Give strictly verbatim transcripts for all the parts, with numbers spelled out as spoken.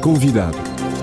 Convidado.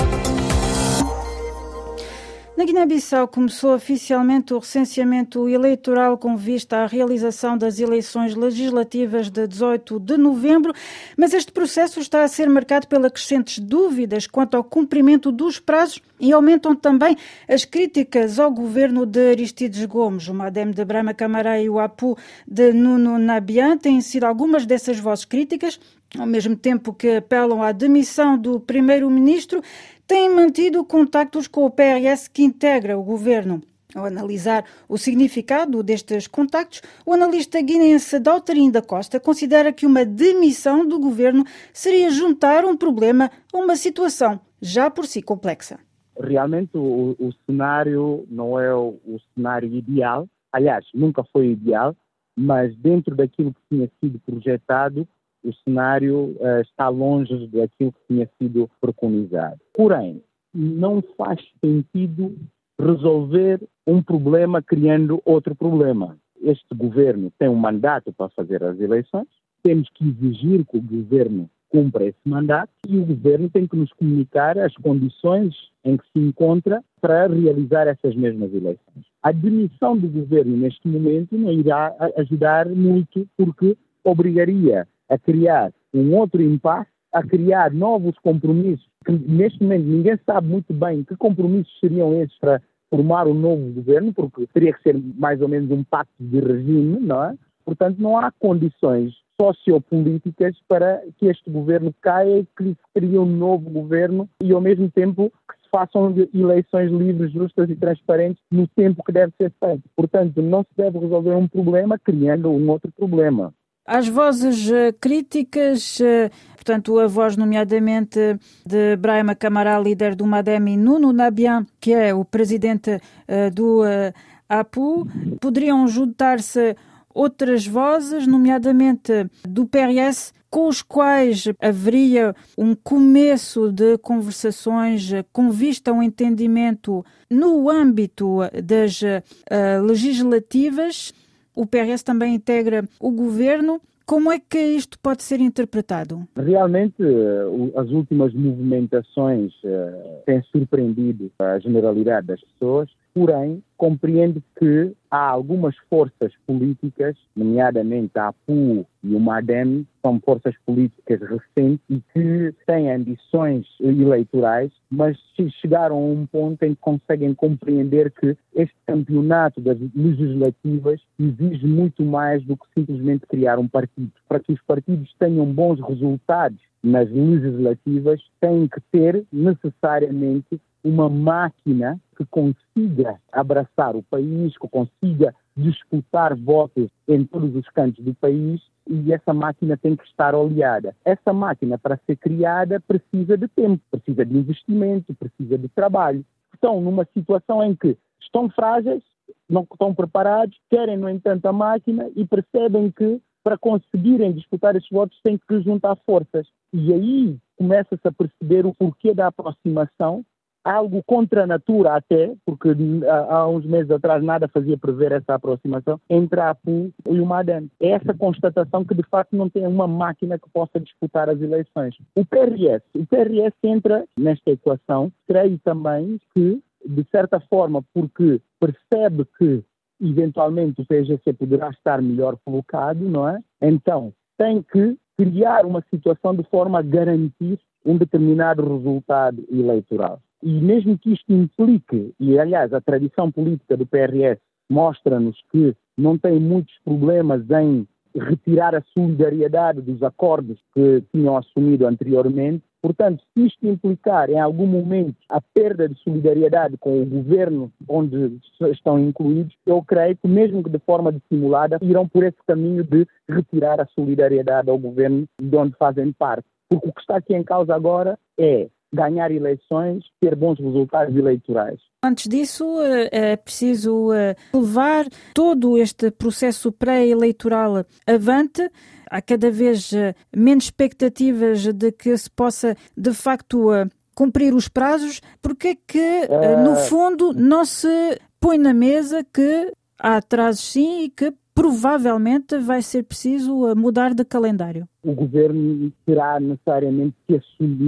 Na Guiné-Bissau começou oficialmente o recenseamento eleitoral com vista à realização das eleições legislativas de dezoito de novembro, mas este processo está a ser marcado pelas crescentes dúvidas quanto ao cumprimento dos prazos e aumentam também as críticas ao governo de Aristides Gomes. O Madem de Brahma Camará e o Apu de Nuno Nabian têm sido algumas dessas vozes críticas, ao mesmo tempo que apelam à demissão do primeiro-ministro, têm mantido contactos com o P R S que integra o governo. Ao analisar o significado destes contactos, o analista guineense Dauterin da Costa considera que uma demissão do governo seria juntar um problema a uma situação já por si complexa. Realmente o, o cenário não é o, o cenário ideal, aliás, nunca foi ideal, mas dentro daquilo que tinha sido projetado, o cenário uh, está longe daquilo que tinha sido preconizado. Porém, não faz sentido resolver um problema criando outro problema. Este governo tem um mandato para fazer as eleições, temos que exigir que o governo cumpra esse mandato e o governo tem que nos comunicar as condições em que se encontra para realizar essas mesmas eleições. A demissão do governo neste momento não irá ajudar muito porque obrigaria a criar um outro impasse, a criar novos compromissos, que neste momento ninguém sabe muito bem que compromissos seriam esses para formar um novo governo, porque teria que ser mais ou menos um pacto de regime, não é? Portanto, não há condições sociopolíticas para que este governo caia e que se crie um novo governo e, ao mesmo tempo, que se façam eleições livres, justas e transparentes no tempo que deve ser feito. Portanto, não se deve resolver um problema criando um outro problema. Às vozes uh, críticas, uh, portanto, a voz nomeadamente de Brahma Camará, líder do Madem, e Nuno Nabian, que é o presidente uh, do uh, Apu, poderiam juntar-se outras vozes, nomeadamente do P R S, com os quais haveria um começo de conversações com vista a um entendimento no âmbito das uh, legislativas. O P R S também integra o governo. Como é que isto pode ser interpretado? Realmente, as últimas movimentações têm surpreendido a generalidade das pessoas, porém, compreendo que há algumas forças políticas, nomeadamente a APU e o Madem, são forças políticas recentes e que têm ambições eleitorais, mas chegaram a um ponto em que conseguem compreender que este campeonato das legislativas exige muito mais do que simplesmente criar um partido. Para que os partidos tenham bons resultados nas legislativas, têm que ter necessariamente uma máquina que consiga abraçar o país, que consiga disputar votos em todos os cantos do país, e essa máquina tem que estar oleada. Essa máquina, para ser criada, precisa de tempo, precisa de investimento, precisa de trabalho. Estão numa situação em que estão frágeis, não estão preparados, querem, no entanto, a máquina e percebem que, para conseguirem disputar esses votos, têm que juntar forças. E aí começa-se a perceber o porquê da aproximação, algo contra a natura até, porque há uns meses atrás nada fazia prever essa aproximação entre a APU e o Madem. É essa constatação que de facto não tem uma máquina que possa disputar as eleições. O P R S, o P R S entra nesta equação, creio também que, de certa forma, porque percebe que eventualmente o P G C poderá estar melhor colocado, não é? Então tem que criar uma situação de forma a garantir um determinado resultado eleitoral. E mesmo que isto implique, e aliás a tradição política do P R S mostra-nos que não tem muitos problemas em retirar a solidariedade dos acordos que tinham assumido anteriormente, portanto, se isto implicar em algum momento a perda de solidariedade com o governo onde estão incluídos, eu creio que mesmo que de forma dissimulada, irão por esse caminho de retirar a solidariedade ao governo de onde fazem parte. Porque o que está aqui em causa agora é ganhar eleições, ter bons resultados eleitorais. Antes disso, é preciso levar todo este processo pré-eleitoral avante. Há cada vez menos expectativas de que se possa, de facto, cumprir os prazos. Porque é que, no fundo, não se põe na mesa que há atrasos sim e que provavelmente vai ser preciso mudar de calendário? O governo terá necessariamente que assumir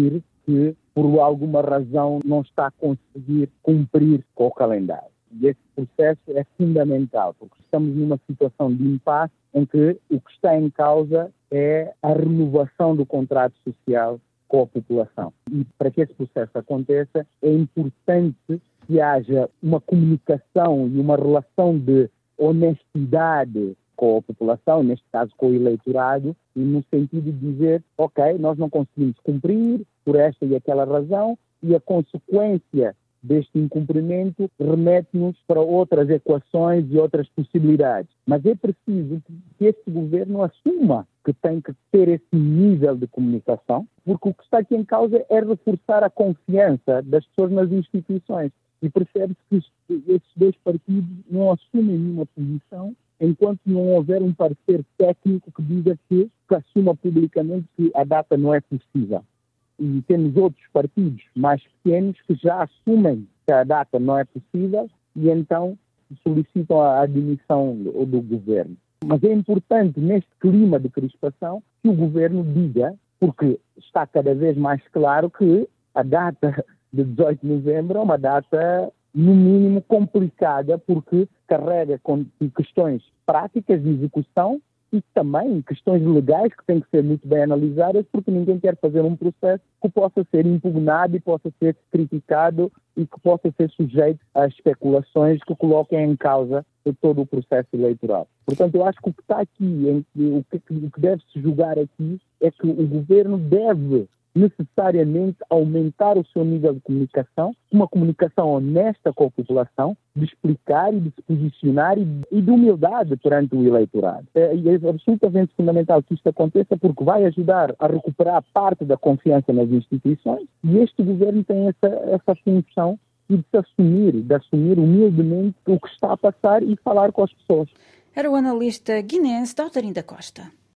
que, por alguma razão, não está a conseguir cumprir com o calendário. E esse processo é fundamental, porque estamos numa situação de impasse em que o que está em causa é a renovação do contrato social com a população. E para que esse processo aconteça, é importante que haja uma comunicação e uma relação de honestidade com a população, neste caso com o eleitorado, e no sentido de dizer, ok, nós não conseguimos cumprir por esta e aquela razão, e a consequência deste incumprimento remete-nos para outras equações e outras possibilidades. Mas é preciso que este governo assuma que tem que ter esse nível de comunicação, porque o que está aqui em causa é reforçar a confiança das pessoas nas instituições. E percebe-se que esses dois partidos não assumem nenhuma posição enquanto não houver um parecer técnico que diga que, que assuma publicamente que a data não é possível. E temos outros partidos mais pequenos que já assumem que a data não é possível e então solicitam a admissão do, do governo. Mas é importante, neste clima de crispação, que o governo diga, porque está cada vez mais claro que a data de dezoito de novembro é uma data, no mínimo, complicada, porque carrega com questões práticas de execução e também questões legais que têm que ser muito bem analisadas, porque ninguém quer fazer um processo que possa ser impugnado e possa ser criticado e que possa ser sujeito a especulações que coloquem em causa todo o processo eleitoral. Portanto, eu acho que o que está aqui, o que deve-se julgar aqui, é que o governo deve necessariamente aumentar o seu nível de comunicação, uma comunicação honesta com a população, de explicar e de se posicionar e, e de humildade perante o eleitorado. É, é absolutamente fundamental que isto aconteça porque vai ajudar a recuperar parte da confiança nas instituições e este governo tem essa, essa função de se assumir, de assumir humildemente o que está a passar e falar com as pessoas. Era o analista guineense Dautorinda Costa.